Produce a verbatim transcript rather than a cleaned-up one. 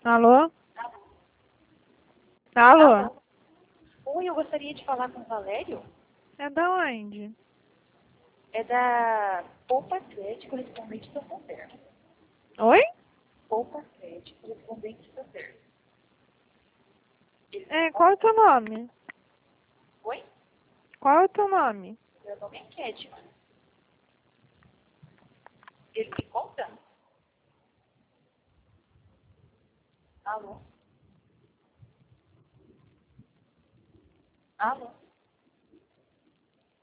Alô? Alô? Alô? Oi, eu gostaria de falar com o Valério. É da onde? É da Poupa Crédito, correspondente do Santander. Oi? Poupa Crédito, correspondente do Santander. É, qual é o teu nome? Oi? Qual é o teu nome? Meu nome é Kedman. Ele me conta? Alô? Alô?